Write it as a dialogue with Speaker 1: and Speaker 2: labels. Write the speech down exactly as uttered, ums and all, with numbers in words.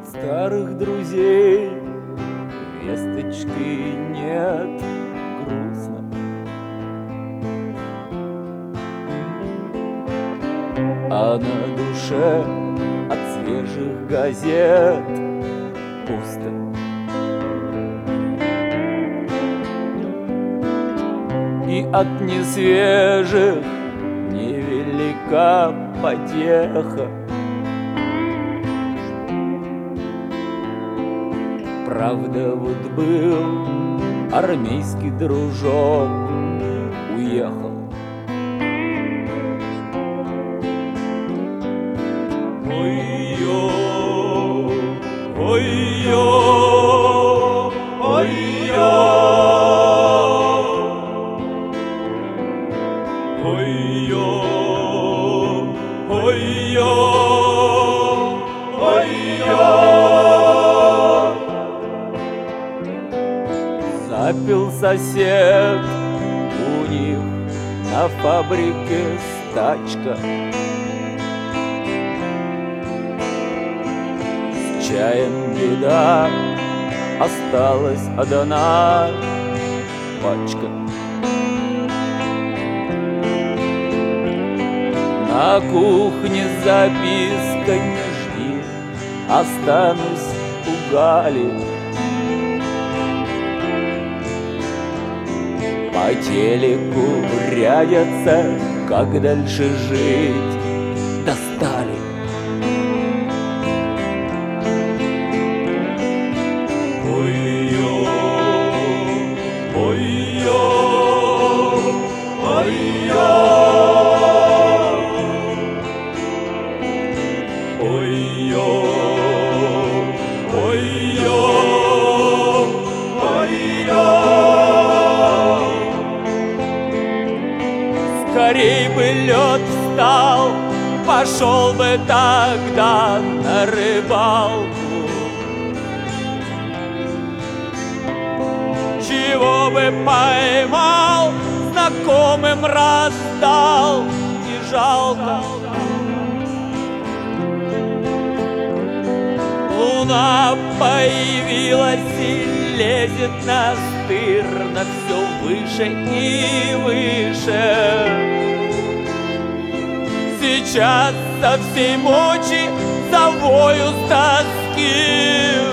Speaker 1: От старых друзей весточки нет, грустно. А на душе от свежих газет пусто. И от несвежих невелика потеха. Правда, вот был армейский дружок, уехал. Ой-ё, ой-ё, ой-ё, ой-ё, ой-ё, ой-ё. Запил сосед у них на фабрике стачка. С чаем беда, осталась одна пачка. На кухне записка: не жди, останусь у Гали. По телеку рядятся, как дальше жить, достали. Ой-ё, ой-ё, ой-ё, ой-ё, ой-ё, ой-ё. Скорей бы лед встал, пошел бы тогда на рыбалку. Чего бы поймал, знакомым раздал, не жалко. Луна появилась и лезет настырно все выше и выше. Сейчас со всей мочи завою с тоски.